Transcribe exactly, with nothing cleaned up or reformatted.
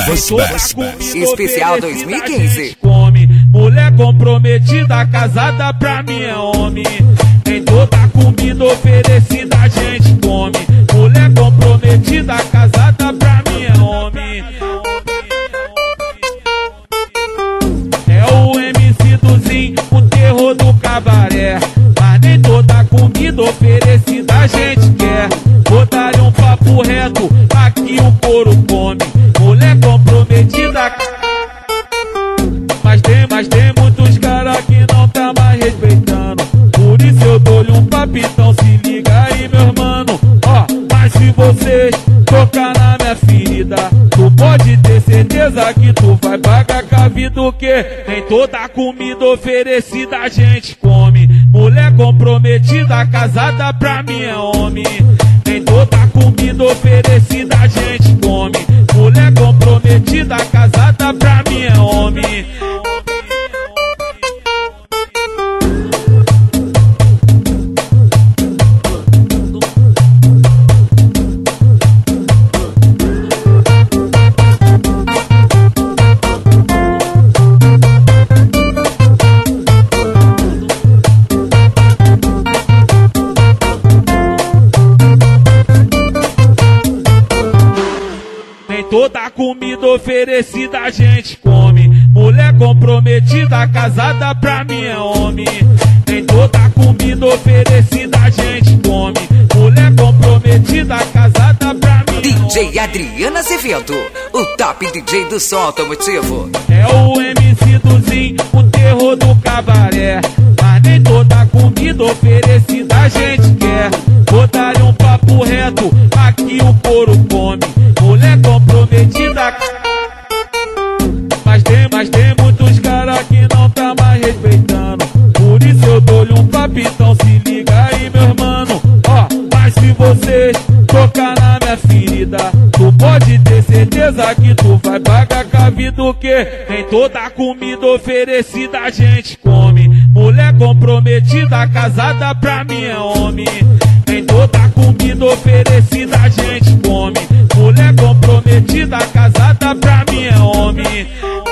Novos Best Especial dois mil e quinze. Come, mulher comprometida, casada pra mim é homem. Tem toda a comida oferecida, a gente come. Mulher comprometida, casada pra mim é homem. É o M C Duzinho, o terror do cabaré. Mas nem toda a comida oferecida a gente quer. Vou dar um papo reto, aqui o couro come. Mulher comprometida. Mas tem, mas tem muitos caras que não tá mais respeitando. Por isso eu dou-lhe um papitão, se liga aí, meu mano. Ó, mas se vocês tocar na minha ferida, tu pode ter certeza que tu vai pagar com a vida o quê? Tem toda a comida oferecida, a gente come. Mulher comprometida, casada pra mim é homem. Tem toda a comida oferecida, a gente come. Mulher comprometida, casada pra mim é homem. Toda a comida oferecida a gente come. Mulher comprometida, casada pra mim é homem. Tem toda a comida oferecida a gente come. Mulher comprometida, casada pra mim é homem. D J Adriano Azevedo, o top D J do som automotivo. É o M C Duzinho, o terror do cabaré. Mas nem toda a comida oferecida a gente quer. Vou dar um papo reto, aqui o couro come. Mulher comprometida. Mas tem, mas tem muitos caras que não tá mais respeitando. Por isso eu dou-lhe um papitão, se liga aí, meu mano. Ó, mas se vocês tocar na minha ferida, tu pode ter certeza que tu vai pagar com a vida o quê? Tem toda a comida oferecida, a gente come. Mulher comprometida, casada pra mim é homem. Tem toda a comida oferecida, a gente come. Mulher comprometida, casada pra mim é homem.